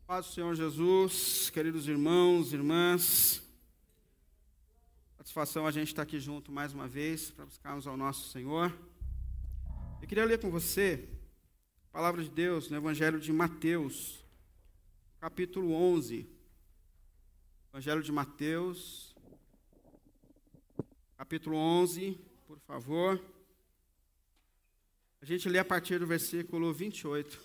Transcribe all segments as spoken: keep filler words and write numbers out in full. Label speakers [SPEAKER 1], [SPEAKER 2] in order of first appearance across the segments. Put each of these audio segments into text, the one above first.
[SPEAKER 1] Paz do Senhor Jesus, queridos irmãos, irmãs, satisfação a gente estar aqui junto mais uma vez para buscarmos ao nosso Senhor. Eu queria ler com você a palavra de Deus no Evangelho de Mateus, capítulo onze. Evangelho de Mateus, capítulo onze, por favor. A gente lê a partir do versículo vinte e oito.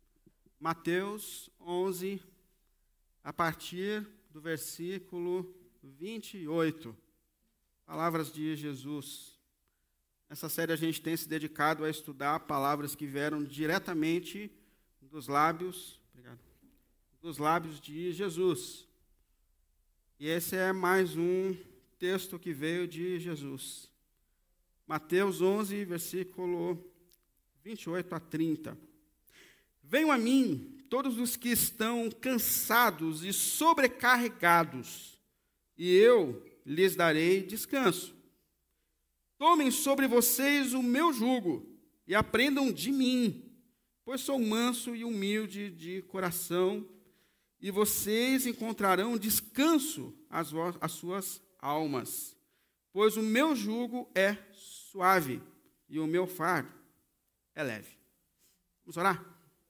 [SPEAKER 1] Mateus onze, a partir do versículo vinte e oito. Palavras de Jesus. Nessa série a gente tem se dedicado a estudar palavras que vieram diretamente dos lábios, obrigado, dos lábios de Jesus. E esse é mais um texto que veio de Jesus. Mateus onze, versículo vinte e oito a trinta. Venham a mim todos os que estão cansados e sobrecarregados, e eu lhes darei descanso. Tomem sobre vocês o meu jugo e aprendam de mim, pois sou manso e humilde de coração, e vocês encontrarão descanso às, vo- às suas almas, pois o meu jugo é suave e o meu fardo é leve. Vamos orar?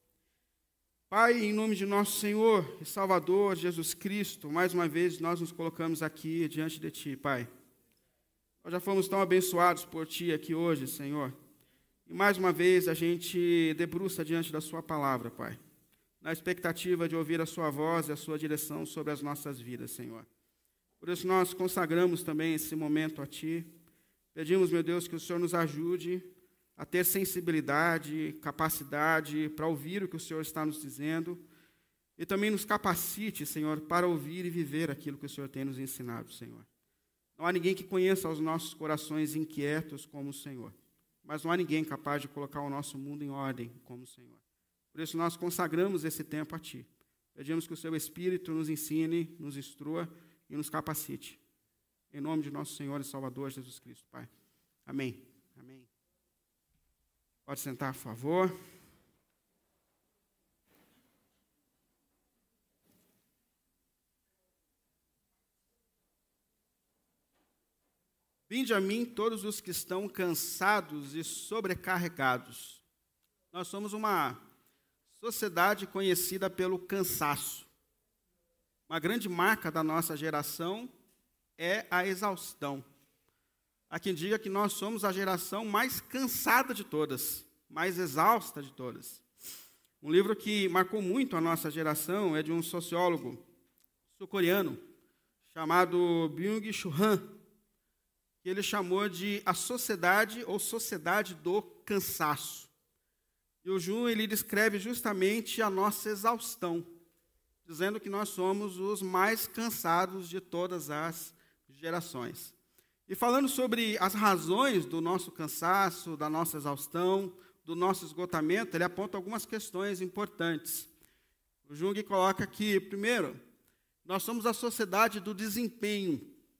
[SPEAKER 1] Pai, em nome de nosso Senhor e Salvador Jesus Cristo, mais uma vez nós nos colocamos aqui diante de Ti, Pai. Nós já fomos tão abençoados por Ti aqui hoje, Senhor. E mais uma vez a gente debruça diante da Sua palavra, Pai, na expectativa de ouvir a Sua voz e a Sua direção sobre as nossas vidas, Senhor. Por isso nós consagramos também esse momento a Ti. Pedimos, meu Deus, que o Senhor nos ajude a ter sensibilidade, capacidade para ouvir o que o Senhor está nos dizendo e também nos capacite, Senhor, para ouvir e viver aquilo que o Senhor tem nos ensinado, Senhor. Não há ninguém que conheça os nossos corações inquietos como o Senhor, mas não há ninguém capaz de colocar o nosso mundo em ordem como o Senhor. Por isso nós consagramos esse tempo a Ti. Pedimos que o Seu Espírito nos ensine, nos instrua e nos capacite. Em nome de nosso Senhor e Salvador Jesus Cristo, Pai. Amém. Amém. Pode sentar, por favor. Vinde a mim todos os que estão cansados e sobrecarregados. Nós somos uma sociedade conhecida pelo cansaço. Uma grande marca da nossa geração é a exaustão. Há quem diga que nós somos a geração mais cansada de todas, mais exausta de todas. Um livro que marcou muito a nossa geração é de um sociólogo sul-coreano chamado Byung-Chul Han, que ele chamou de a sociedade ou sociedade do cansaço. E o Jun, ele descreve justamente a nossa exaustão, dizendo que nós somos os mais cansados de todas as gerações. E falando sobre as razões do nosso cansaço, da nossa exaustão, do nosso esgotamento, ele aponta algumas questões importantes. O Jung coloca aqui, primeiro, nós somos a sociedade do desempenho.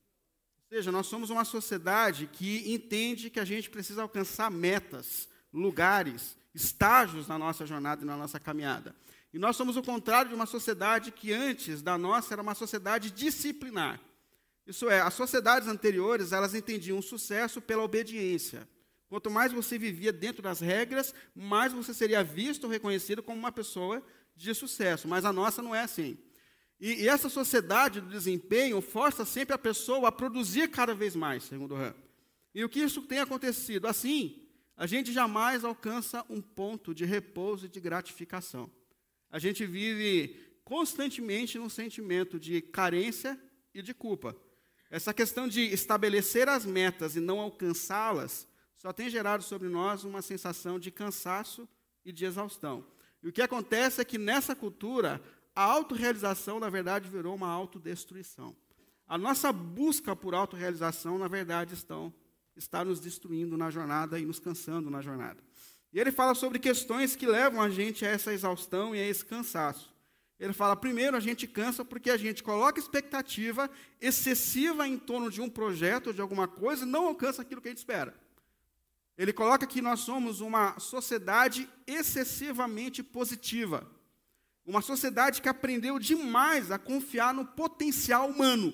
[SPEAKER 1] Ou seja, nós somos uma sociedade que entende que a gente precisa alcançar metas, lugares, estágios na nossa jornada e na nossa caminhada. E nós somos o contrário de uma sociedade que antes da nossa era uma sociedade disciplinar. Isso é, as sociedades anteriores, elas entendiam o sucesso pela obediência. Quanto mais você vivia dentro das regras, mais você seria visto ou reconhecido como uma pessoa de sucesso. Mas a nossa não é assim. E, e essa sociedade do desempenho força sempre a pessoa a produzir cada vez mais, segundo o Han. E o que isso tem acontecido? Assim, a gente jamais alcança um ponto de repouso e de gratificação. A gente vive constantemente num sentimento de carência e de culpa. Essa questão de estabelecer as metas e não alcançá-las só tem gerado sobre nós uma sensação de cansaço e de exaustão. E o que acontece é que nessa cultura, a autorrealização, na verdade, virou uma autodestruição. A nossa busca por autorrealização, na verdade, estão, está nos destruindo na jornada e nos cansando na jornada. E ele fala sobre questões que levam a gente a essa exaustão e a esse cansaço. Ele fala, primeiro, a gente cansa porque a gente coloca expectativa excessiva em torno de um projeto, de alguma coisa, e não alcança aquilo que a gente espera. Ele coloca que nós somos uma sociedade excessivamente positiva. Uma sociedade que aprendeu demais a confiar no potencial humano.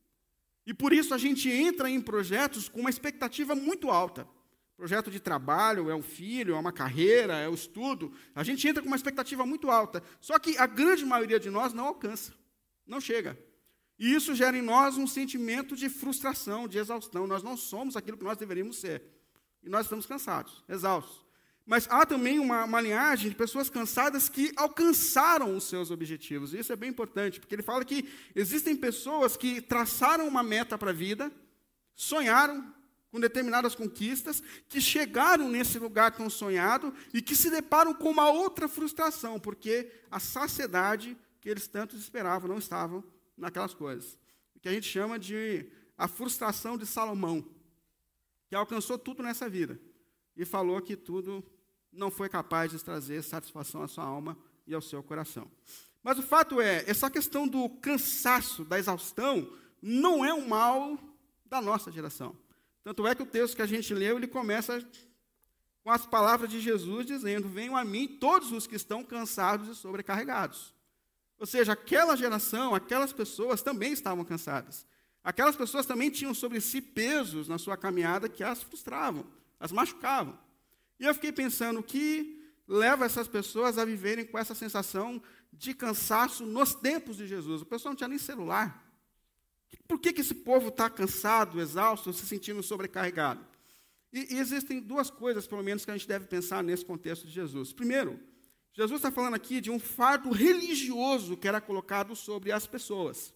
[SPEAKER 1] E por isso a gente entra em projetos com uma expectativa muito alta. Projeto de trabalho, é um filho, é uma carreira, é o estudo. A gente entra com uma expectativa muito alta. Só que a grande maioria de nós não alcança, não chega. E isso gera em nós um sentimento de frustração, de exaustão. Nós não somos aquilo que nós deveríamos ser. E nós estamos cansados, exaustos. Mas há também uma, uma linhagem de pessoas cansadas que alcançaram os seus objetivos. E isso é bem importante, porque ele fala que existem pessoas que traçaram uma meta para a vida, sonharam com determinadas conquistas, que chegaram nesse lugar tão sonhado e que se deparam com uma outra frustração, porque a saciedade que eles tanto esperavam não estavam naquelas coisas. O que a gente chama de a frustração de Salomão, que alcançou tudo nessa vida e falou que tudo não foi capaz de trazer satisfação à sua alma e ao seu coração. Mas o fato é, essa questão do cansaço, da exaustão, não é um mal da nossa geração. Tanto é que o texto que a gente leu, ele começa com as palavras de Jesus dizendo: venham a mim todos os que estão cansados e sobrecarregados. Ou seja, aquela geração, aquelas pessoas também estavam cansadas. Aquelas pessoas também tinham sobre si pesos na sua caminhada que as frustravam, as machucavam. E eu fiquei pensando, o que leva essas pessoas a viverem com essa sensação de cansaço nos tempos de Jesus? O pessoal não tinha nem celular. Por que, que esse povo está cansado, exausto, se sentindo sobrecarregado? E, e existem duas coisas, pelo menos, que a gente deve pensar nesse contexto de Jesus. Primeiro, Jesus está falando aqui de um fardo religioso que era colocado sobre as pessoas.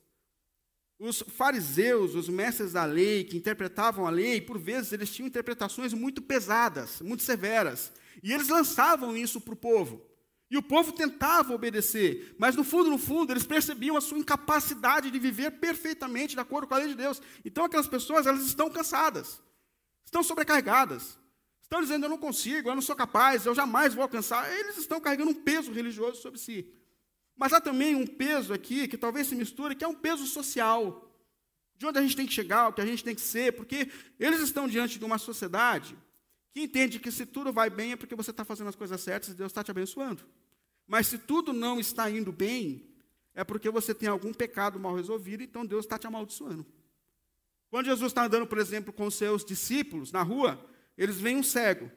[SPEAKER 1] Os fariseus, os mestres da lei, que interpretavam a lei, por vezes eles tinham interpretações muito pesadas, muito severas. E eles lançavam isso para o povo. E o povo tentava obedecer, mas no fundo, no fundo, eles percebiam a sua incapacidade de viver perfeitamente de acordo com a lei de Deus. Então aquelas pessoas, elas estão cansadas, estão sobrecarregadas, estão dizendo: eu não consigo, eu não sou capaz, eu jamais vou alcançar. Eles estão carregando um peso religioso sobre si. Mas há também um peso aqui, que talvez se misture, que é um peso social, de onde a gente tem que chegar, o que a gente tem que ser, porque eles estão diante de uma sociedade que entende que se tudo vai bem é porque você está fazendo as coisas certas e Deus está te abençoando. Mas se tudo não está indo bem, é porque você tem algum pecado mal resolvido, então Deus está te amaldiçoando. Quando Jesus está andando, por exemplo, com os seus discípulos na rua, eles veem um cego.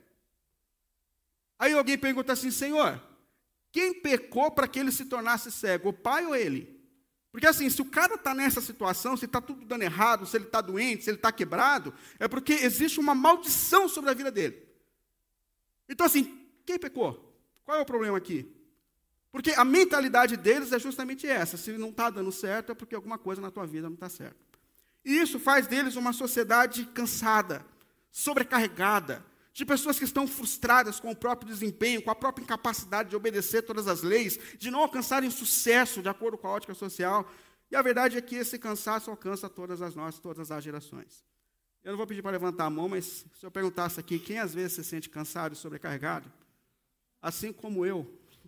[SPEAKER 1] Aí alguém pergunta assim: Senhor, quem pecou para que ele se tornasse cego, o pai ou ele? Porque assim, se o cara está nessa situação, se está tudo dando errado, se ele está doente, se ele está quebrado, é porque existe uma maldição sobre a vida dele. Então assim, quem pecou? Qual é o problema aqui? Porque a mentalidade deles é justamente essa: se não está dando certo, é porque alguma coisa na tua vida não está certa. E isso faz deles uma sociedade cansada, sobrecarregada, de pessoas que estão frustradas com o próprio desempenho, com a própria incapacidade de obedecer todas as leis, de não alcançarem sucesso de acordo com a ótica social. E a verdade é que esse cansaço alcança todas as nossas, todas as gerações. Eu não vou pedir para levantar a mão, mas se eu perguntasse aqui, quem às vezes se sente cansado e sobrecarregado? Assim como eu.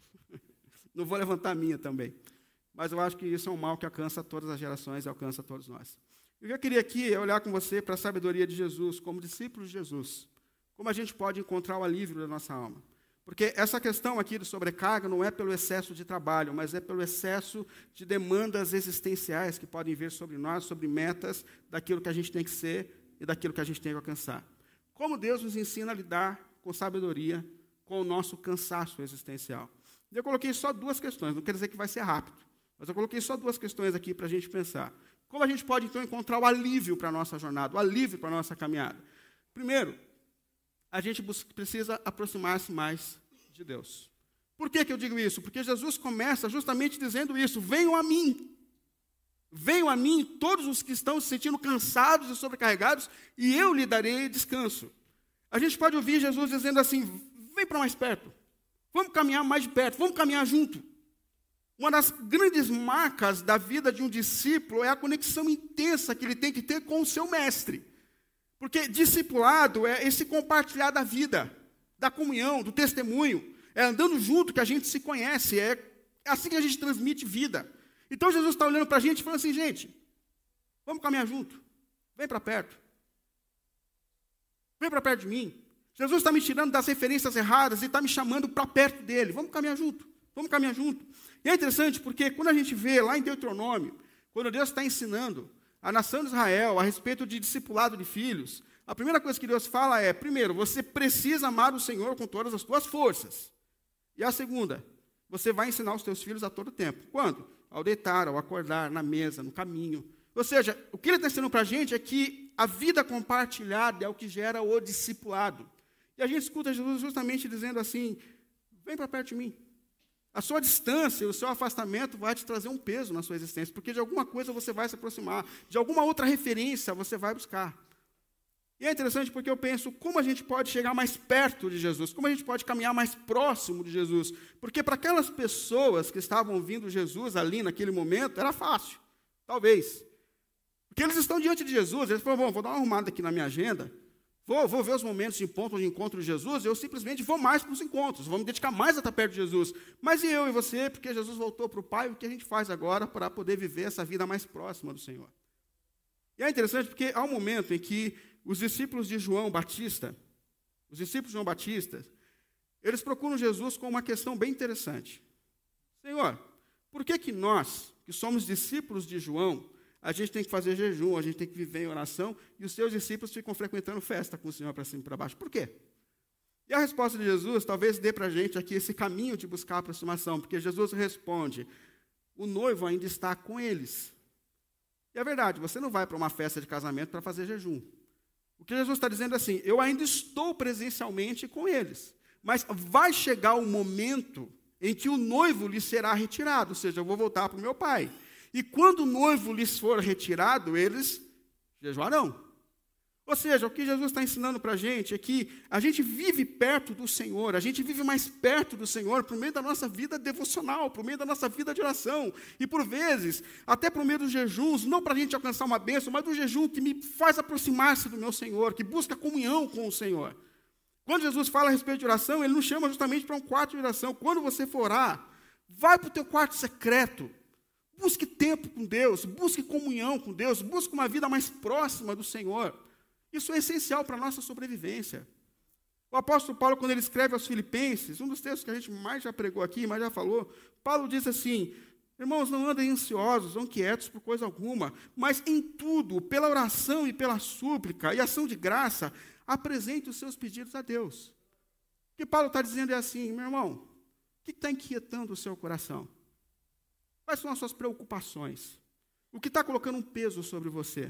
[SPEAKER 1] Não vou levantar a minha também. Mas eu acho que isso é um mal que alcança todas as gerações e alcança todos nós. O que eu queria aqui é olhar com você para a sabedoria de Jesus, como discípulos de Jesus. Como a gente pode encontrar o alívio da nossa alma. Porque essa questão aqui de sobrecarga não é pelo excesso de trabalho, mas é pelo excesso de demandas existenciais que podem vir sobre nós, sobre metas daquilo que a gente tem que ser e daquilo que a gente tem que alcançar. Como Deus nos ensina a lidar com sabedoria com o nosso cansaço existencial. Eu coloquei só duas questões, não quer dizer que vai ser rápido, mas eu coloquei só duas questões aqui para a gente pensar. Como a gente pode, então, encontrar o alívio para a nossa jornada, o alívio para a nossa caminhada? Primeiro, a gente precisa aproximar-se mais de Deus. Por que que eu digo isso? Porque Jesus começa justamente dizendo isso: venham a mim. Venham a mim todos os que estão se sentindo cansados e sobrecarregados, e eu lhe darei descanso. A gente pode ouvir Jesus dizendo assim: vem para mais perto, vamos caminhar mais de perto, vamos caminhar junto. Uma das grandes marcas da vida de um discípulo é a conexão intensa que ele tem que ter com o seu mestre. Porque discipulado é esse compartilhar da vida, da comunhão, do testemunho. É andando junto que a gente se conhece, é assim que a gente transmite vida. Então Jesus está olhando para a gente e falando assim: gente, vamos caminhar junto, vem para perto. Vem para perto de mim. Jesus está me tirando das referências erradas e está me chamando para perto dele. Vamos caminhar junto, vamos caminhar junto. E é interessante porque quando a gente vê lá em Deuteronômio, quando Deus está ensinando a nação de Israel a respeito de discipulado de filhos, a primeira coisa que Deus fala é, primeiro, você precisa amar o Senhor com todas as suas forças. E a segunda, você vai ensinar os teus filhos a todo tempo. Quando? Ao deitar, ao acordar, na mesa, no caminho. Ou seja, o que ele está ensinando para a gente é que a vida compartilhada é o que gera o discipulado. E a gente escuta Jesus justamente dizendo assim, vem para perto de mim. A sua distância, o seu afastamento vai te trazer um peso na sua existência, porque de alguma coisa você vai se aproximar, de alguma outra referência você vai buscar. E é interessante porque eu penso como a gente pode chegar mais perto de Jesus, como a gente pode caminhar mais próximo de Jesus, porque para aquelas pessoas que estavam ouvindo Jesus ali naquele momento, era fácil, talvez. Porque eles estão diante de Jesus, eles falam, bom, vou dar uma arrumada aqui na minha agenda, Vou, vou ver os momentos de encontro, de encontro de Jesus, eu simplesmente vou mais para os encontros, vou me dedicar mais a estar perto de Jesus. Mas e eu e você, porque Jesus voltou para o Pai, o que a gente faz agora para poder viver essa vida mais próxima do Senhor? E é interessante porque há um momento em que os discípulos de João Batista, os discípulos de João Batista, eles procuram Jesus com uma questão bem interessante. Senhor, por que que nós, que somos discípulos de João, a gente tem que fazer jejum, a gente tem que viver em oração, e os seus discípulos ficam frequentando festa com o Senhor para cima e para baixo. Por quê? E a resposta de Jesus talvez dê para a gente aqui esse caminho de buscar a aproximação, porque Jesus responde, o noivo ainda está com eles. E é verdade, você não vai para uma festa de casamento para fazer jejum. O que Jesus está dizendo é assim, eu ainda estou presencialmente com eles, mas vai chegar o momento em que o noivo lhe será retirado, ou seja, eu vou voltar para o meu pai. E quando o noivo lhes for retirado, eles jejuarão. Ou seja, o que Jesus está ensinando para a gente é que a gente vive perto do Senhor, a gente vive mais perto do Senhor por meio da nossa vida devocional, por meio da nossa vida de oração. E por vezes, até por meio dos jejuns, não para a gente alcançar uma bênção, mas do jejum que me faz aproximar-se do meu Senhor, que busca comunhão com o Senhor. Quando Jesus fala a respeito de oração, Ele nos chama justamente para um quarto de oração. Quando você for orar, vai para o teu quarto secreto. Busque tempo com Deus, busque comunhão com Deus, busque uma vida mais próxima do Senhor. Isso é essencial para a nossa sobrevivência. O apóstolo Paulo, quando ele escreve aos Filipenses, um dos textos que a gente mais já pregou aqui, mais já falou, Paulo diz assim, irmãos, não andem ansiosos, não quietos por coisa alguma, mas em tudo, pela oração e pela súplica e ação de graça, apresente os seus pedidos a Deus. O que Paulo está dizendo é assim, meu irmão, o que está inquietando o seu coração? Quais são as suas preocupações? O que está colocando um peso sobre você?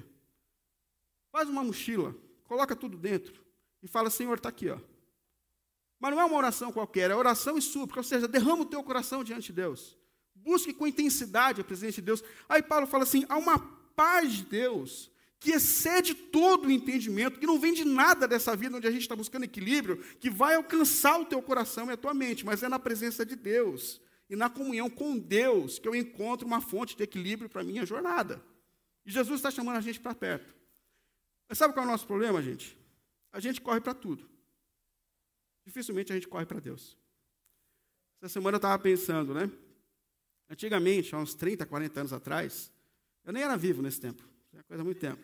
[SPEAKER 1] Faz uma mochila, coloca tudo dentro e fala, Senhor, está aqui. Ó. Mas não é uma oração qualquer, é oração e súplica, ou seja, derrama o teu coração diante de Deus. Busque com intensidade a presença de Deus. Aí Paulo fala assim, há uma paz de Deus que excede todo o entendimento, que não vem de nada dessa vida onde a gente está buscando equilíbrio, que vai alcançar o teu coração e a tua mente, mas é na presença de Deus. E na comunhão com Deus, que eu encontro uma fonte de equilíbrio para a minha jornada. E Jesus está chamando a gente para perto. Mas sabe qual é o nosso problema, gente? A gente corre para tudo. Dificilmente a gente corre para Deus. Essa semana eu estava pensando, né? Antigamente, há uns trinta, quarenta anos atrás, eu nem era vivo nesse tempo. É coisa há muito tempo.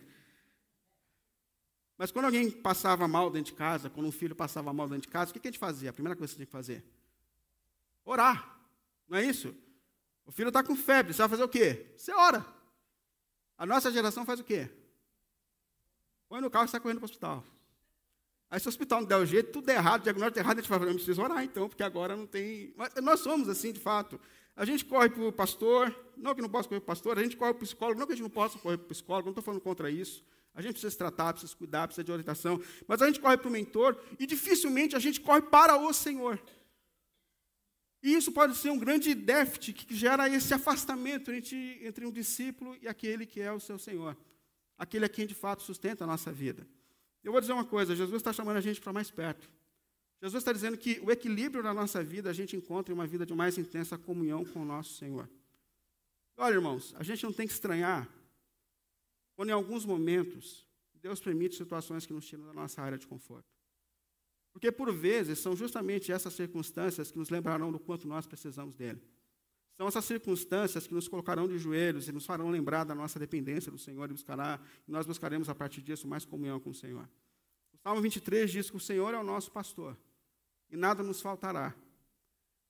[SPEAKER 1] Mas quando alguém passava mal dentro de casa, quando um filho passava mal dentro de casa, o que a gente fazia? A primeira coisa que você tinha que fazer? Orar. Não é isso? O filho está com febre, você vai fazer o quê? Você ora. A nossa geração faz o quê? Põe no carro e sai correndo para o hospital. Aí se o hospital não der o jeito, tudo é errado, o diagnóstico é errado, a gente fala, eu preciso orar então, porque agora não tem... Mas nós somos assim, de fato. A gente corre para o pastor, não que não possa correr para o pastor, a gente corre para o psicólogo, não que a gente não possa correr para o psicólogo, não estou falando contra isso. A gente precisa se tratar, precisa se cuidar, precisa de orientação, mas a gente corre para o mentor e dificilmente a gente corre para o Senhor. E isso pode ser um grande déficit que gera esse afastamento entre, entre um discípulo e aquele que é o seu Senhor. Aquele a quem, de fato, sustenta a nossa vida. Eu vou dizer uma coisa, Jesus está chamando a gente para mais perto. Jesus está dizendo que o equilíbrio na nossa vida a gente encontra em uma vida de mais intensa comunhão com o nosso Senhor. Olha, irmãos, a gente não tem que estranhar quando, em alguns momentos, Deus permite situações que nos tiram da nossa área de conforto. Porque, por vezes, são justamente essas circunstâncias que nos lembrarão do quanto nós precisamos dele. São essas circunstâncias que nos colocarão de joelhos e nos farão lembrar da nossa dependência do Senhor e, buscará, e nós buscaremos, a partir disso, mais comunhão com o Senhor. O Salmo vinte e três diz que o Senhor é o nosso pastor e nada nos faltará.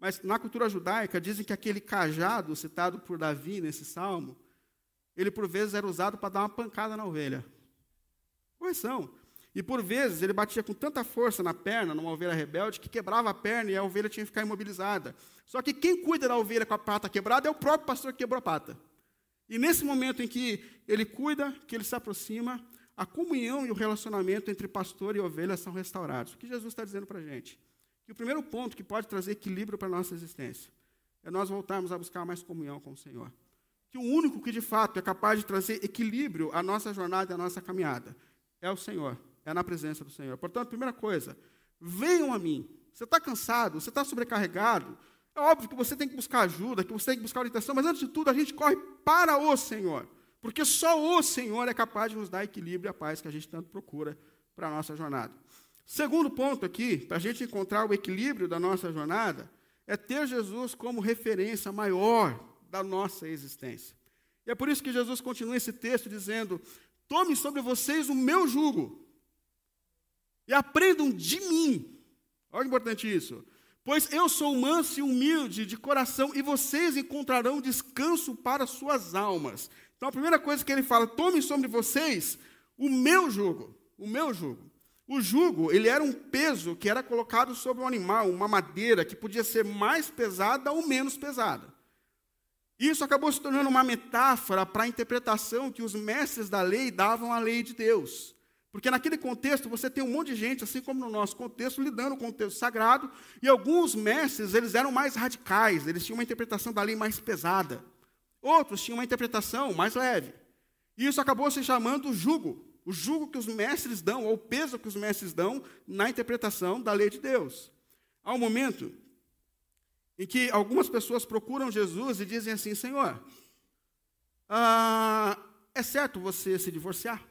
[SPEAKER 1] Mas na cultura judaica dizem que aquele cajado citado por Davi nesse salmo, ele por vezes era usado para dar uma pancada na ovelha. Correção. E por vezes ele batia com tanta força na perna, numa ovelha rebelde, que quebrava a perna e a ovelha tinha que ficar imobilizada. Só que quem cuida da ovelha com a pata quebrada é o próprio pastor que quebrou a pata. E nesse momento em que ele cuida, que ele se aproxima, a comunhão e o relacionamento entre pastor e ovelha são restaurados. O que Jesus está dizendo para a gente? Que o primeiro ponto que pode trazer equilíbrio para a nossa existência é nós voltarmos a buscar mais comunhão com o Senhor. Que o único que de fato é capaz de trazer equilíbrio à nossa jornada e à nossa caminhada é o Senhor. É na presença do Senhor. Portanto, primeira coisa, venham a mim. Você está cansado, você está sobrecarregado. É óbvio que você tem que buscar ajuda, que você tem que buscar orientação, mas antes de tudo a gente corre para o Senhor. Porque só o Senhor é capaz de nos dar equilíbrio e a paz que a gente tanto procura para a nossa jornada. Segundo ponto aqui, para a gente encontrar o equilíbrio da nossa jornada, é ter Jesus como referência maior da nossa existência. E é por isso que Jesus continua esse texto dizendo: tomem sobre vocês o meu jugo e aprendam de mim. Olha que importante isso. Pois eu sou manso e humilde de coração, e vocês encontrarão descanso para suas almas. Então, a primeira coisa que ele fala: tomem sobre vocês o meu jugo. O meu jugo. O jugo, ele era um peso que era colocado sobre um animal, uma madeira, que podia ser mais pesada ou menos pesada. Isso acabou se tornando uma metáfora para a interpretação que os mestres da lei davam à lei de Deus. Porque naquele contexto você tem um monte de gente, assim como no nosso contexto, lidando com o texto sagrado, e alguns mestres, eles eram mais radicais, eles tinham uma interpretação da lei mais pesada. Outros tinham uma interpretação mais leve. E isso acabou se chamando jugo, o jugo que os mestres dão, ou o peso que os mestres dão na interpretação da lei de Deus. Há um momento em que algumas pessoas procuram Jesus e dizem assim: Senhor, ah, é certo você se divorciar?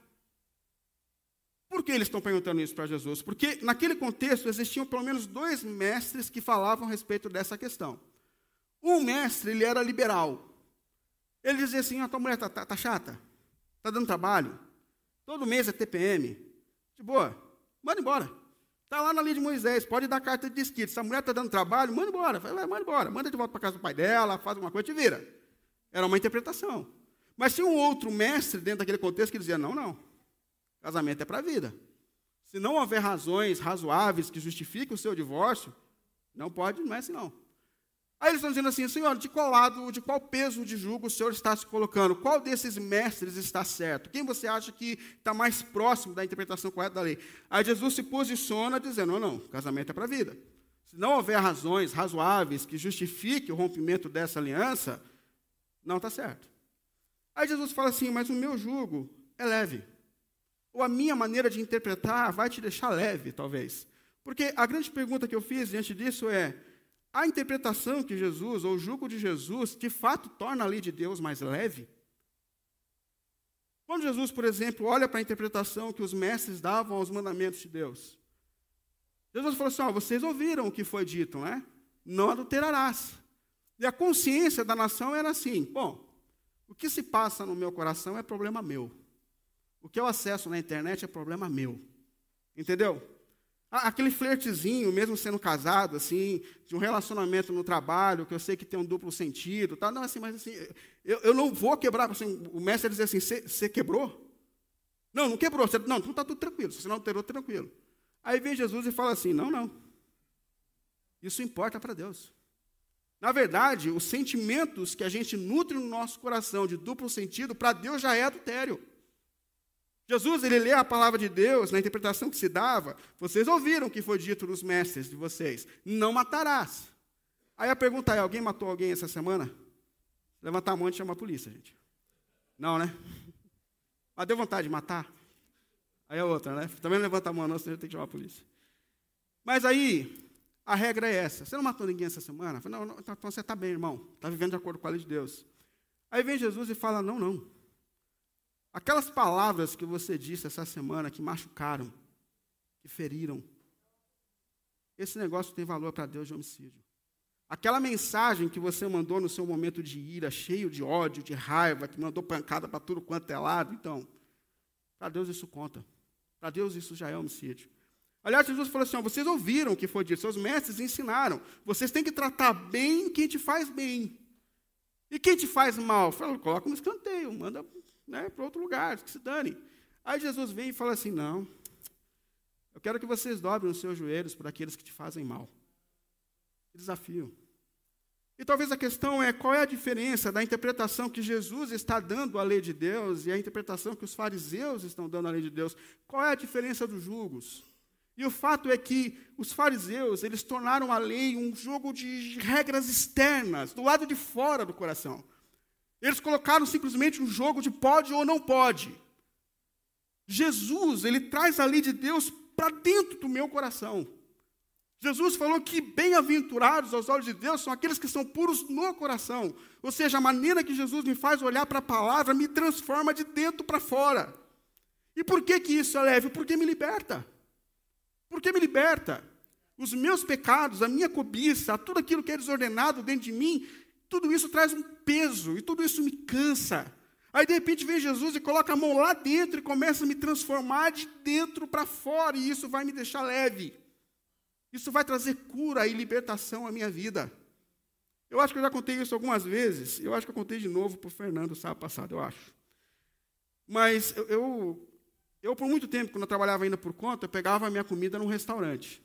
[SPEAKER 1] Por que eles estão perguntando isso para Jesus? Porque naquele contexto existiam pelo menos dois mestres que falavam a respeito dessa questão. Um mestre, ele era liberal. Ele dizia assim: a tua mulher está tá, tá chata? Está dando trabalho? Todo mês é T P M? De boa, manda embora. Está lá na lei de Moisés, pode dar carta de desquite. Se a mulher está dando trabalho, manda embora. Vai, manda embora, manda de volta para casa do pai dela, faz alguma coisa e te vira. Era uma interpretação. Mas tinha um outro mestre dentro daquele contexto que dizia: não, não. Casamento é para a vida. Se não houver razões razoáveis que justifiquem o seu divórcio, não pode, não é assim não. Aí eles estão dizendo assim: Senhor, de qual lado, de qual peso de jugo o Senhor está se colocando? Qual desses mestres está certo? Quem você acha que está mais próximo da interpretação correta da lei? Aí Jesus se posiciona dizendo: não, não, casamento é para a vida. Se não houver razões razoáveis que justifiquem o rompimento dessa aliança, não está certo. Aí Jesus fala assim: mas o meu jugo é leve. Ou a minha maneira de interpretar vai te deixar leve, talvez. Porque a grande pergunta que eu fiz diante disso é: a interpretação que Jesus, ou o jugo de Jesus, de fato torna a lei de Deus mais leve? Quando Jesus, por exemplo, olha para a interpretação que os mestres davam aos mandamentos de Deus, Jesus falou assim: ó, vocês ouviram o que foi dito, não é? Não adulterarás. E a consciência da nação era assim: bom, o que se passa no meu coração é problema meu. O que eu acesso na internet é problema meu. Entendeu? Aquele flertezinho, mesmo sendo casado, assim, de um relacionamento no trabalho, que eu sei que tem um duplo sentido, tá? Não, assim, mas assim, eu, eu não vou quebrar. Assim, o mestre dizer assim: você quebrou? Não, não quebrou. Cê, não, então está tudo tranquilo. Se você não alterou, tranquilo. Aí vem Jesus e fala assim: não, não. Isso importa para Deus. Na verdade, os sentimentos que a gente nutre no nosso coração de duplo sentido, para Deus já é adultério. Jesus, ele lê a palavra de Deus, na interpretação que se dava: vocês ouviram o que foi dito nos mestres de vocês: não matarás. Aí a pergunta é: alguém matou alguém essa semana? Levantar a mão e chama a polícia, gente. Não, né? Mas deu vontade de matar? Aí é outra, né? Também não levanta a mão, não, senão tem que chamar a polícia. Mas aí, a regra é essa: você não matou ninguém essa semana? Não, não, então você está bem, irmão. Está vivendo de acordo com a lei de Deus. Aí vem Jesus e fala: não, não. Aquelas palavras que você disse essa semana, que machucaram, que feriram, esse negócio tem valor para Deus de homicídio. Aquela mensagem que você mandou no seu momento de ira, cheio de ódio, de raiva, que mandou pancada para tudo quanto é lado, então, para Deus isso conta. Para Deus isso já é homicídio. Aliás, Jesus falou assim, ó, vocês ouviram o que foi dito, seus mestres ensinaram. Vocês têm que tratar bem quem te faz bem. E quem te faz mal? Fala, coloca no escanteio, manda, né, para outro lugar, que se dane. Aí Jesus vem e fala assim, não, eu quero que vocês dobrem os seus joelhos para aqueles que te fazem mal. Que desafio. E talvez a questão é, qual é a diferença da interpretação que Jesus está dando à lei de Deus e a interpretação que os fariseus estão dando à lei de Deus? Qual é a diferença dos julgos? E o fato é que os fariseus, eles tornaram a lei um jogo de regras externas, do lado de fora do coração. Eles colocaram simplesmente um jogo de pode ou não pode. Jesus, ele traz a lei de Deus para dentro do meu coração. Jesus falou que bem-aventurados aos olhos de Deus são aqueles que são puros no coração. Ou seja, a maneira que Jesus me faz olhar para a palavra me transforma de dentro para fora. E por que que isso é leve? Porque me liberta. Porque me liberta. Os meus pecados, a minha cobiça, tudo aquilo que é desordenado dentro de mim, tudo isso traz um peso e tudo isso me cansa. Aí, de repente, vem Jesus e coloca a mão lá dentro e começa a me transformar de dentro para fora. E isso vai me deixar leve. Isso vai trazer cura e libertação à minha vida. Eu acho que eu já contei isso algumas vezes. Eu acho que eu contei de novo para o Fernando sábado passado, eu acho. Mas eu, eu, eu, por muito tempo, quando eu trabalhava ainda por conta, eu pegava a minha comida num restaurante.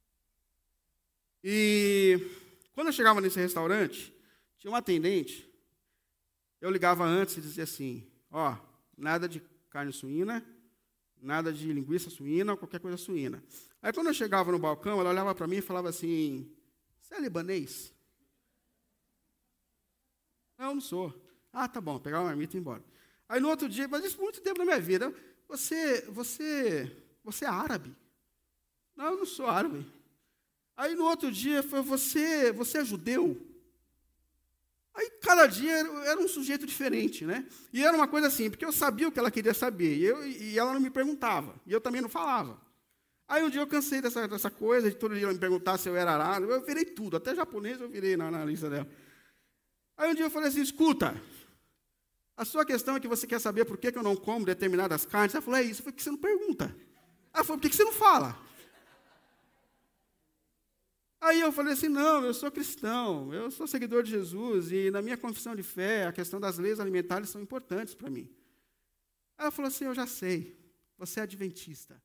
[SPEAKER 1] E quando eu chegava nesse restaurante, tinha um atendente. Eu ligava antes e dizia assim, ó, nada de carne suína, nada de linguiça suína ou qualquer coisa suína. Aí, quando eu chegava no balcão, ela olhava para mim e falava assim, você é libanês? Não, eu não sou. Ah, tá bom, pegava a marmita e ia embora. Aí, no outro dia, mas isso muito tempo na minha vida, você, você, você é árabe? Não, eu não sou árabe. Aí, no outro dia, foi, você, você é judeu? Aí, cada dia, era um sujeito diferente, né? E era uma coisa assim, porque eu sabia o que ela queria saber, e, eu, e ela não me perguntava, e eu também não falava. Aí, um dia, eu cansei dessa, dessa coisa, de todo dia ela me perguntar se eu era árabe, eu virei tudo, até japonês eu virei na, na lista dela. Aí, um dia, eu falei assim, escuta, a sua questão é que você quer saber por que, que eu não como determinadas carnes. Ela falou, é isso, foi que você não pergunta. Ela falou, por que, que você não fala? Aí eu falei assim, não, eu sou cristão, eu sou seguidor de Jesus, e na minha confissão de fé, a questão das leis alimentares são importantes para mim. Aí ela falou assim, eu já sei, você é adventista.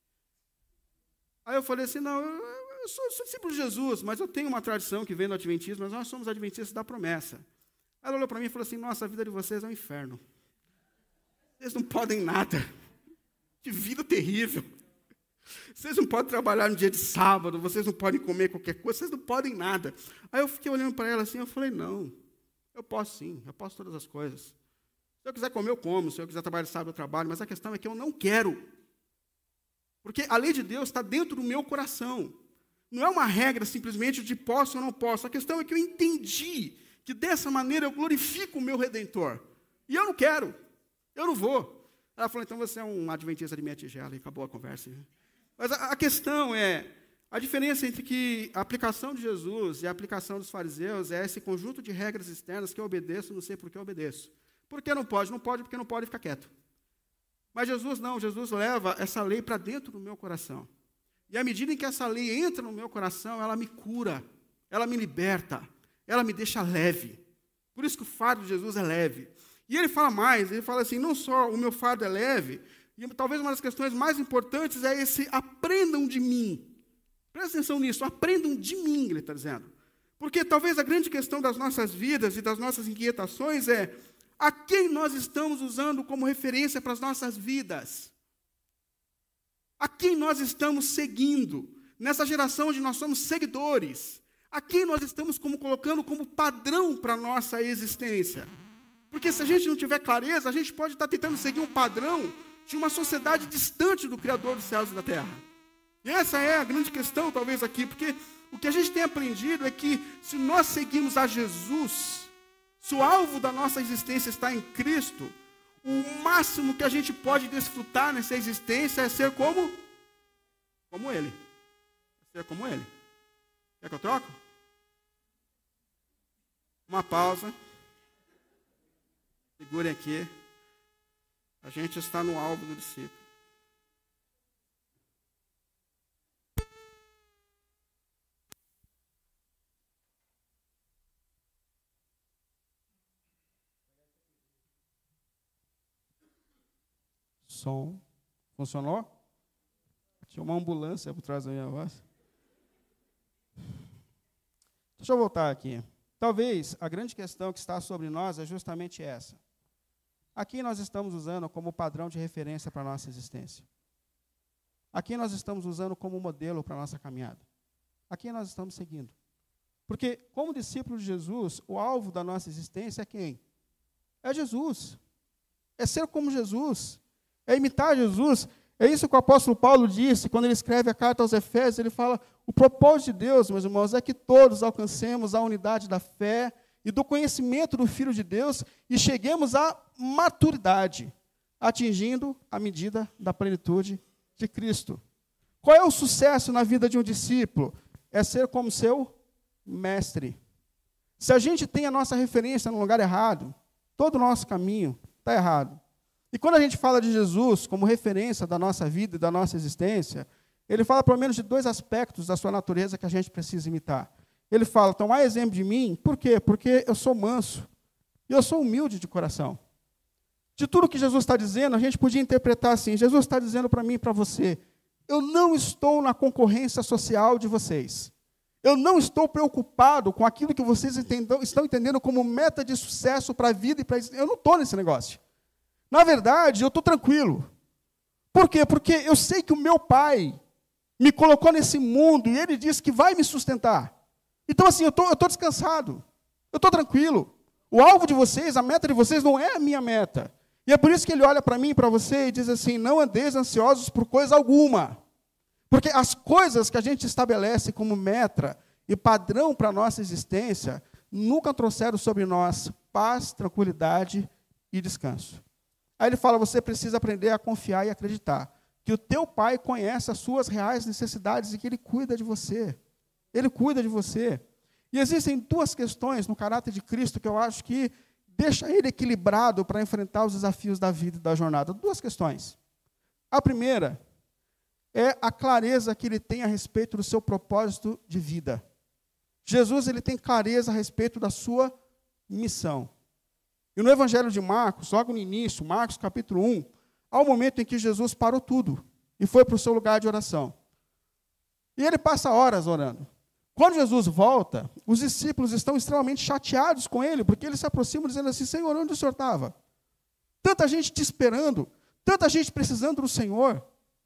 [SPEAKER 1] Aí eu falei assim, não, eu, eu sou, sou discípulo de Jesus, mas eu tenho uma tradição que vem do adventismo, mas nós somos adventistas da promessa. Aí ela olhou para mim e falou assim, nossa, a vida de vocês é um inferno. Vocês não podem nada. Que vida terrível. Vocês não podem trabalhar no dia de sábado, vocês não podem comer qualquer coisa, vocês não podem nada. Aí eu fiquei olhando para ela assim, eu falei, não, eu posso sim, eu posso todas as coisas. Se eu quiser comer, eu como, se eu quiser trabalhar de sábado, eu trabalho, mas a questão é que eu não quero. Porque a lei de Deus está dentro do meu coração. Não é uma regra simplesmente de posso ou não posso. A questão é que eu entendi que dessa maneira eu glorifico o meu Redentor. E eu não quero, eu não vou. Ela falou, então você é um adventista de minha tigela, e acabou a conversa. Mas a, a questão é, a diferença entre que a aplicação de Jesus e a aplicação dos fariseus é esse conjunto de regras externas que eu obedeço, não sei por que eu obedeço. Por que não pode? Não pode porque não pode, ficar quieto. Mas Jesus não, Jesus leva essa lei para dentro do meu coração. E à medida em que essa lei entra no meu coração, ela me cura, ela me liberta, ela me deixa leve. Por isso que o fardo de Jesus é leve. E ele fala mais, ele fala assim, não só o meu fardo é leve, e talvez uma das questões mais importantes é esse aprendam de mim. Presta atenção nisso, aprendam de mim, ele está dizendo. Porque talvez a grande questão das nossas vidas e das nossas inquietações é a quem nós estamos usando como referência para as nossas vidas? A quem nós estamos seguindo? Nessa geração onde nós somos seguidores, a quem nós estamos como colocando como padrão para a nossa existência? Porque se a gente não tiver clareza, a gente pode estar tentando seguir um padrão de uma sociedade distante do Criador dos céus e da terra. E essa é a grande questão, talvez, aqui, porque o que a gente tem aprendido é que se nós seguimos a Jesus, se o alvo da nossa existência está em Cristo, o máximo que a gente pode desfrutar nessa existência é ser como, como Ele. É ser como Ele. Quer que eu troco? Uma pausa. Segurem aqui. A gente está no alvo do discípulo. Som. Funcionou? Tinha uma ambulância por trás da minha voz. Deixa eu voltar aqui. Talvez a grande questão que está sobre nós é justamente essa. Aqui nós estamos usando como padrão de referência para a nossa existência. Aqui nós estamos usando como modelo para a nossa caminhada. Aqui nós estamos seguindo. Porque, como discípulo de Jesus, o alvo da nossa existência é quem? É Jesus. É ser como Jesus. É imitar Jesus. É isso que o apóstolo Paulo disse, quando ele escreve a carta aos Efésios, ele fala, o propósito de Deus, meus irmãos, é que todos alcancemos a unidade da fé e do conhecimento do Filho de Deus e cheguemos à maturidade, atingindo a medida da plenitude de Cristo. Qual é o sucesso na vida de um discípulo? É ser como seu mestre. Se a gente tem a nossa referência no lugar errado, todo o nosso caminho está errado. E quando a gente fala de Jesus como referência da nossa vida e da nossa existência, ele fala pelo menos de dois aspectos da sua natureza que a gente precisa imitar. Ele fala, tomar exemplo de mim, por quê? Porque eu sou manso e eu sou humilde de coração. De tudo que Jesus está dizendo, a gente podia interpretar assim, Jesus está dizendo para mim e para você, eu não estou na concorrência social de vocês. Eu não estou preocupado com aquilo que vocês entendam, estão entendendo como meta de sucesso para a vida e para a existência. Eu não estou nesse negócio. Na verdade, eu estou tranquilo. Por quê? Porque eu sei que o meu pai me colocou nesse mundo e ele disse que vai me sustentar. Então, assim, eu estou eu estou descansado. Eu estou tranquilo. O alvo de vocês, a meta de vocês não é a minha meta. E é por isso que ele olha para mim e para você e diz assim, não andeis ansiosos por coisa alguma. Porque as coisas que a gente estabelece como meta e padrão para a nossa existência nunca trouxeram sobre nós paz, tranquilidade e descanso. Aí ele fala, você precisa aprender a confiar e acreditar que o teu pai conhece as suas reais necessidades e que ele cuida de você. Ele cuida de você. E existem duas questões no caráter de Cristo que eu acho que deixa ele equilibrado para enfrentar os desafios da vida e da jornada. Duas questões. A primeira é a clareza que ele tem a respeito do seu propósito de vida. Jesus ele tem clareza a respeito da sua missão. E no Evangelho de Marcos, logo no início, Marcos capítulo um, há um momento em que Jesus parou tudo e foi para o seu lugar de oração. E ele passa horas orando. Quando Jesus volta, os discípulos estão extremamente chateados com ele, porque eles se aproximam dizendo assim, Senhor, onde o Senhor estava? Tanta gente te esperando, tanta gente precisando do Senhor,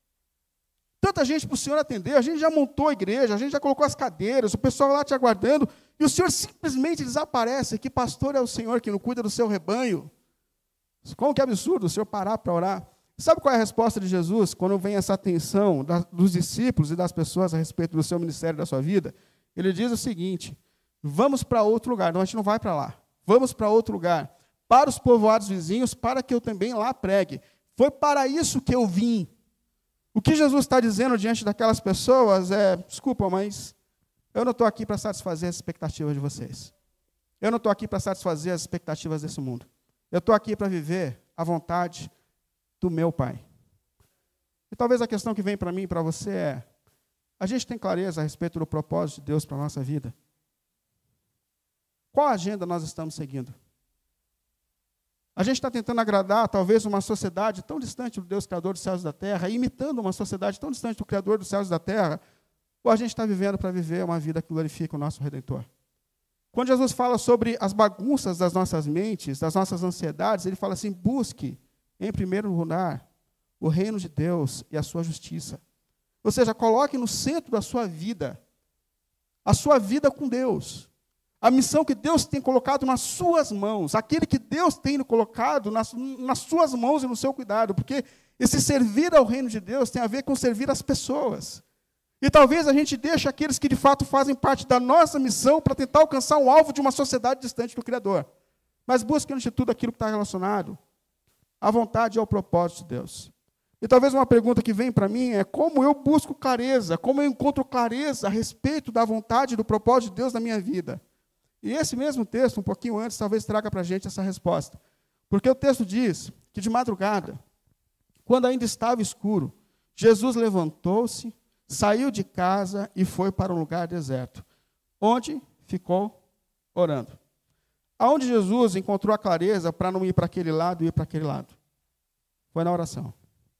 [SPEAKER 1] tanta gente para o Senhor atender, a gente já montou a igreja, a gente já colocou as cadeiras, o pessoal lá te aguardando, e o Senhor simplesmente desaparece, que pastor é o Senhor que não cuida do seu rebanho? Como que absurdo o Senhor parar para orar. Sabe qual é a resposta de Jesus quando vem essa atenção da, dos discípulos e das pessoas a respeito do seu ministério e da sua vida? Ele diz o seguinte, vamos para outro lugar, não, a gente não vai para lá, vamos para outro lugar, para os povoados vizinhos, para que eu também lá pregue. Foi para isso que eu vim. O que Jesus está dizendo diante daquelas pessoas é, desculpa, mas eu não estou aqui para satisfazer as expectativas de vocês. Eu não estou aqui para satisfazer as expectativas desse mundo. Eu estou aqui para viver a vontade do meu Pai. E talvez a questão que vem para mim e para você é, a gente tem clareza a respeito do propósito de Deus para a nossa vida? Qual agenda nós estamos seguindo? A gente está tentando agradar, talvez, uma sociedade tão distante do Deus Criador dos céus e da terra, imitando uma sociedade tão distante do Criador dos céus e da terra, ou a gente está vivendo para viver uma vida que glorifica o nosso Redentor? Quando Jesus fala sobre as bagunças das nossas mentes, das nossas ansiedades, ele fala assim, busque, em primeiro lugar, o reino de Deus e a sua justiça. Ou seja, coloque no centro da sua vida, a sua vida com Deus. A missão que Deus tem colocado nas suas mãos, aquele que Deus tem colocado nas, nas suas mãos e no seu cuidado, porque esse servir ao reino de Deus tem a ver com servir as pessoas. E talvez a gente deixe aqueles que de fato fazem parte da nossa missão para tentar alcançar um alvo de uma sociedade distante do Criador. Mas busque antes de tudo aquilo que está relacionado à vontade e ao propósito de Deus. E talvez uma pergunta que vem para mim é como eu busco clareza, como eu encontro clareza a respeito da vontade e do propósito de Deus na minha vida. E esse mesmo texto, um pouquinho antes, talvez traga para a gente essa resposta. Porque o texto diz que de madrugada, quando ainda estava escuro, Jesus levantou-se, saiu de casa e foi para um lugar deserto, onde ficou orando. Aonde Jesus encontrou a clareza para não ir para aquele lado e ir para aquele lado? Foi na oração.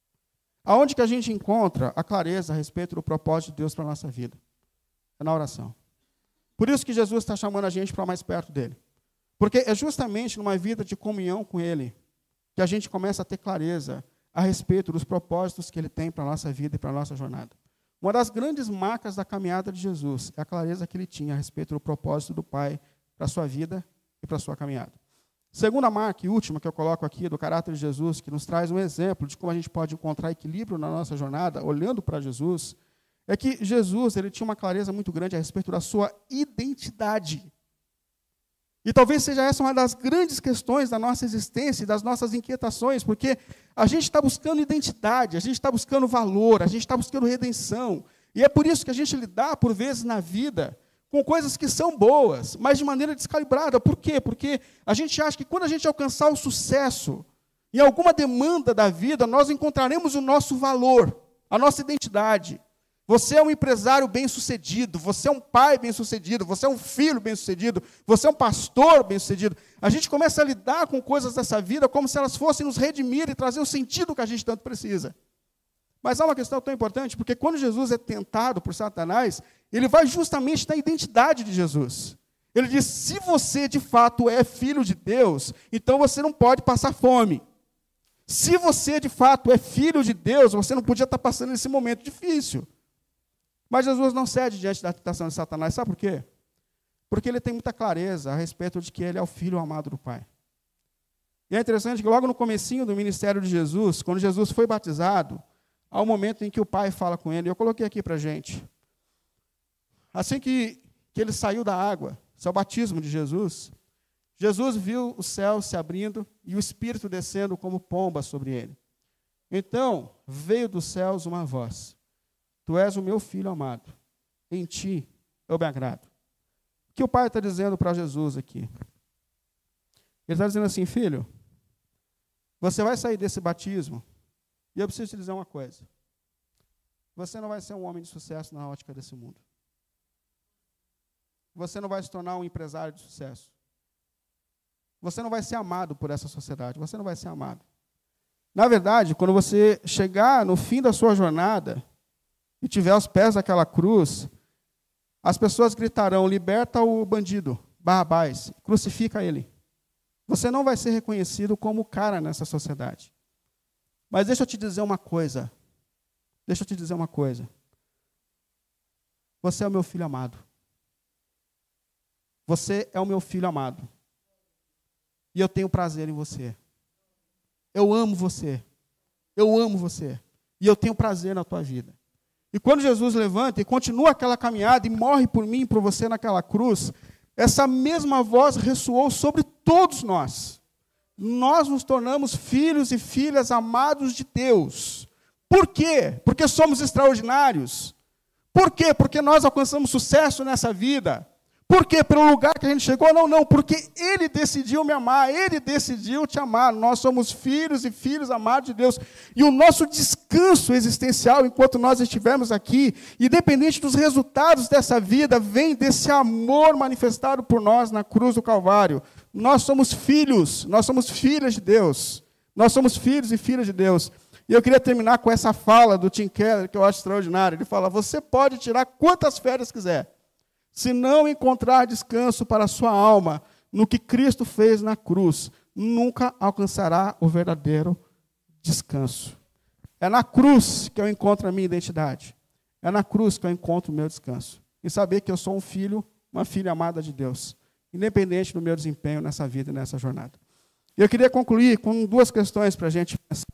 [SPEAKER 2] Aonde que a gente encontra a clareza a respeito do propósito de Deus para a nossa vida? É na oração. Por isso que Jesus está chamando a gente para mais perto dele. Porque é justamente numa vida de comunhão com ele que a gente começa a ter clareza a respeito dos propósitos que ele tem para a nossa vida e para a nossa jornada. Uma das grandes marcas da caminhada de Jesus é a clareza que ele tinha a respeito do propósito do Pai para a sua vida e para a sua caminhada. Segunda marca e última que eu coloco aqui do caráter de Jesus, que nos traz um exemplo de como a gente pode encontrar equilíbrio na nossa jornada, olhando para Jesus, é que Jesus ele tinha uma clareza muito grande a respeito da sua identidade. E talvez seja essa uma das grandes questões da nossa existência e das nossas inquietações, porque a gente está buscando identidade, a gente está buscando valor, a gente está buscando redenção. E é por isso que a gente lidar, por vezes, na vida, com coisas que são boas, mas de maneira descalibrada. Por quê? Porque a gente acha que quando a gente alcançar o sucesso, em alguma demanda da vida, nós encontraremos o nosso valor, a nossa identidade. Você é um empresário bem-sucedido, você é um pai bem-sucedido, você é um filho bem-sucedido, você é um pastor bem-sucedido. A gente começa a lidar com coisas dessa vida como se elas fossem nos redimir e trazer o sentido que a gente tanto precisa. Mas há uma questão tão importante, porque quando Jesus é tentado por Satanás, ele vai justamente na identidade de Jesus. Ele diz, se você de fato é filho de Deus, então você não pode passar fome. Se você de fato é filho de Deus, você não podia estar passando esse momento difícil. Mas Jesus não cede diante da tentação de Satanás. Sabe por quê? Porque ele tem muita clareza a respeito de que ele é o filho amado do Pai. E é interessante que logo no comecinho do ministério de Jesus, quando Jesus foi batizado, há um momento em que o Pai fala com ele. Eu coloquei aqui para a gente. Assim que, que ele saiu da água, esse é o batismo de Jesus, Jesus viu o céu se abrindo e o Espírito descendo como pomba sobre ele. Então, veio dos céus uma voz. Tu és o meu filho amado, em ti eu me agrado. O que o Pai está dizendo para Jesus aqui? Ele está dizendo assim, filho, você vai sair desse batismo, e eu preciso te dizer uma coisa. Você não vai ser um homem de sucesso na ótica desse mundo. Você não vai se tornar um empresário de sucesso. Você não vai ser amado por essa sociedade, você não vai ser amado. Na verdade, quando você chegar no fim da sua jornada, e tiver aos pés daquela cruz, as pessoas gritarão, liberta o bandido, Barrabás, crucifica ele. Você não vai ser reconhecido como cara nessa sociedade. Mas deixa eu te dizer uma coisa, deixa eu te dizer uma coisa. Você é o meu filho amado. Você é o meu filho amado. E eu tenho prazer em você. Eu amo você. Eu amo você. E eu tenho prazer na tua vida. E quando Jesus levanta e continua aquela caminhada e morre por mim e por você naquela cruz, essa mesma voz ressoou sobre todos nós. Nós nos tornamos filhos e filhas amados de Deus. Por quê? Porque somos extraordinários. Por quê? Porque nós alcançamos sucesso nessa vida. Por quê? Pelo lugar que a gente chegou? Não, não, porque Ele decidiu me amar, Ele decidiu te amar. Nós somos filhos e filhos amados de Deus. E o nosso descanso existencial, enquanto nós estivermos aqui, independente dos resultados dessa vida, vem desse amor manifestado por nós na cruz do Calvário. Nós somos filhos, nós somos filhas de Deus. Nós somos filhos e filhas de Deus. E eu queria terminar com essa fala do Tim Keller, que eu acho extraordinária. Ele fala, você pode tirar quantas férias quiser, se não encontrar descanso para a sua alma no que Cristo fez na cruz, nunca alcançará o verdadeiro descanso. É na cruz que eu encontro a minha identidade. É na cruz que eu encontro o meu descanso. E saber que eu sou um filho, uma filha amada de Deus, independente do meu desempenho nessa vida e nessa jornada. E eu queria concluir com duas questões para a gente pensar.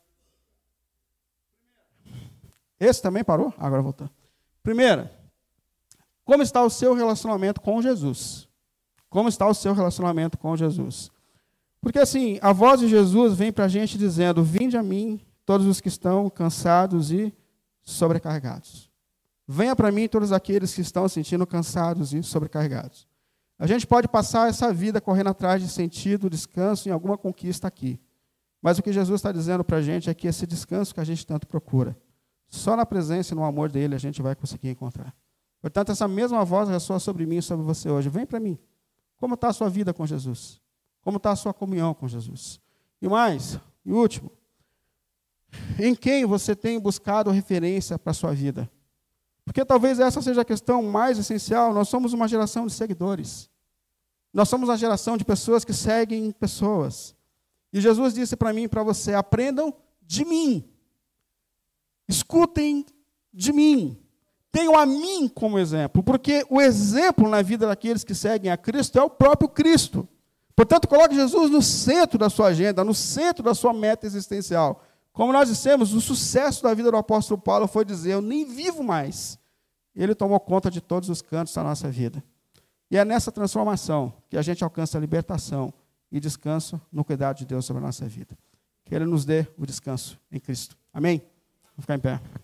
[SPEAKER 2] Esse também parou? Agora voltou. Primeira, como está o seu relacionamento com Jesus? Como está o seu relacionamento com Jesus? Porque assim, a voz de Jesus vem para a gente dizendo, vinde a mim, todos os que estão cansados e sobrecarregados. Venha para mim todos aqueles que estão sentindo cansados e sobrecarregados. A gente pode passar essa vida correndo atrás de sentido, descanso em alguma conquista aqui. Mas o que Jesus está dizendo para a gente é que esse descanso que a gente tanto procura, só na presença e no amor dele a gente vai conseguir encontrar. Portanto, essa mesma voz ressoa sobre mim e sobre você hoje. Vem para mim. Como está a sua vida com Jesus? Como está a sua comunhão com Jesus? E mais, e último, Em quem você tem buscado referência para a sua vida? Porque talvez essa seja a questão mais essencial. Nós somos uma geração de seguidores. Nós somos uma geração de pessoas que seguem pessoas. E Jesus disse para mim e para você: aprendam de mim. Escutem de mim. Tenham a mim como exemplo. Porque o exemplo na vida daqueles que seguem a Cristo é o próprio Cristo. Portanto, coloque Jesus no centro da sua agenda, no centro da sua meta existencial. Como nós dissemos, o sucesso da vida do apóstolo Paulo foi dizer: eu nem vivo mais. Ele tomou conta de todos os cantos da nossa vida. E é nessa transformação que a gente alcança a libertação e descanso no cuidado de Deus sobre a nossa vida. Que Ele nos dê o descanso em Cristo. Amém? Vamos ficar em pé.